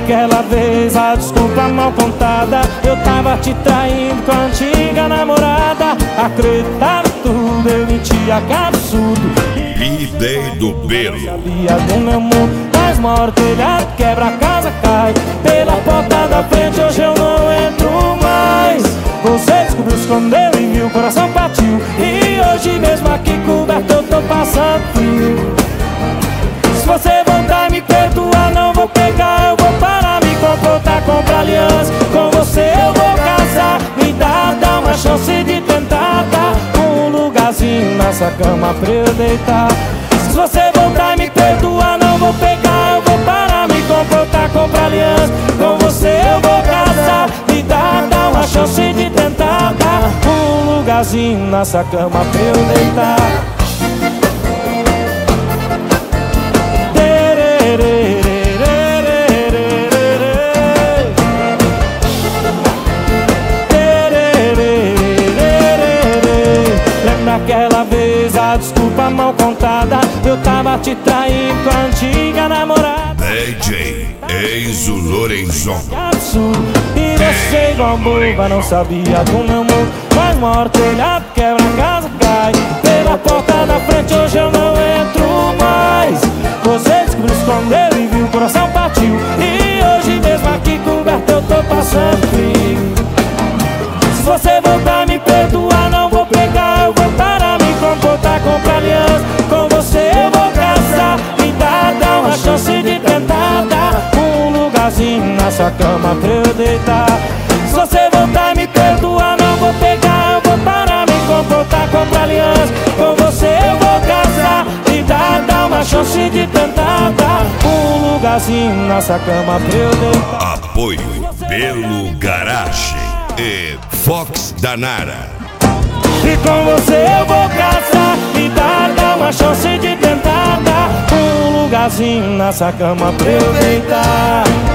daquela vez a desculpa mal contada. Eu tava te traindo com a antiga namorada. Acreditava em tudo, eu mentia, que absurdo. Idei do Belo. Sabia do meu mundo, mas uma hora o telhado quebra, a casa cai. Pela porta da frente hoje eu não entro mais. Você descobriu, escondeu e viu, o coração partiu. E hoje mesmo aqui coberto eu tô passando frio. Se você voltar e me perdoar, não vou pegar, eu vou parar, me comportar, comprar aliança. Com você eu vou casar. Me dá uma chance de tentar dar um lugarzinho nessa cama pra eu deitar. Se você voltar e me perdoar, não vou pegar, eu vou parar, me comportar, comprar aliança. Com você eu vou casar. Me dá uma chance de tentar dar um lugarzinho nessa cama pra eu deitar. Daquela vez a desculpa mal contada. Eu tava te traindo com a antiga namorada. DJ Enzo Lorenzon. Que absurdo. E você igual boba não sabia do meu mundo. Mas uma hora o telhado quebra, a casa cai. Pela porta da frente hoje eu não entro mais. Você descobriu, escondeu e viu, o coração partiu. E hoje mesmo aqui coberto eu tô passando frio. Se você voltar e me perdoar, não vou pegar, eu vou parar, me comportar, comprar aliança. Com você eu vou casar. Me dá uma chance de tentar dar um lugarzinho nessa cama pra eu deitar. Se você voltar e me perdoar, não vou pegar, eu vou parar, me comportar, comprar aliança. Com você eu vou casar. Me dá uma chance de tentar dar um lugarzinho nessa cama pra eu deitar. Apoio Belo Garage e Fox Danara. E com você eu vou casar. Me dá uma chance de tentar dar um lugarzinho nessa cama pra eu deitar.